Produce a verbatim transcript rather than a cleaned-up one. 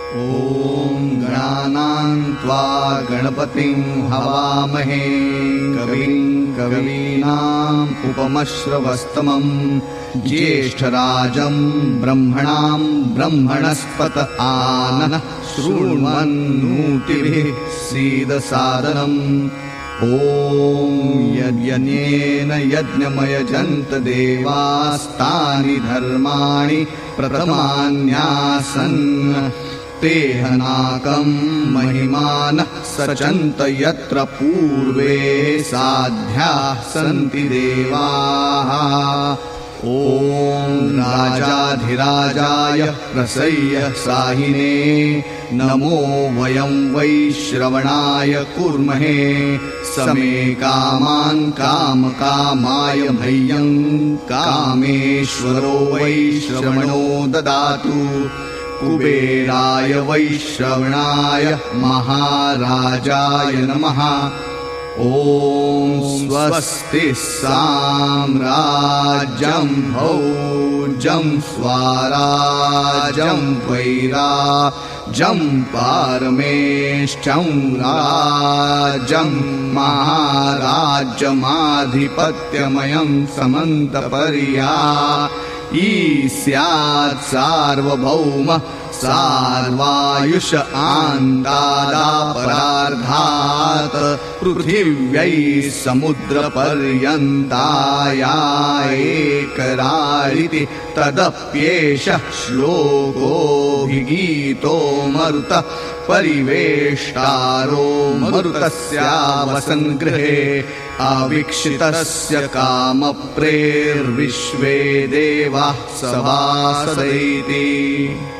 ॐ गणानां त्वा गणपतिं हवामहे कविं कवीनाम् उपमश्रवस्तमम् ज्येष्ठराजं ब्रह्मणां ब्रह्मणस्पत आनः शृण्वन्नोतिभिः सीदसादनम् ॐ यज्ञेन यज्ञमयजन्त देवास्तानि धर्माणि प्रथमान्यासन् तेहनाकम् महिमानः सचन्त यत्र पूर्वे साध्याः सन्ति देवाः। ॐ राजाधिराजाय प्रसय्य साहिने नमो वयं वै श्रवणाय कुर्महे समे कामान् कामकामाय मह्यं कामेश्वरो वै श्रवणो ददातु कुबेराय वै श्रवणाय महाराजाय नमः। ॐ स्वस्ति साम्राज्यं भौज्यं स्वाराज्यं वैराज्यं पारमेष्ठ्यं राज्यं महाराज्यमाधिपत्यमयं समन्तपर्यायी स्यात् सार्वभौम सार्वायुष आन्दादापरार्धात् पृथिव्यै समुद्रपर्यन्तायायेकराळिति तदप्येषः श्लोकोऽभिगीतो मरुतः परिवेष्टारो मरुतस्यावसङ्गृहे अवीक्षितस्य कामप्रेर्विश्वे देवाः सभासयिति।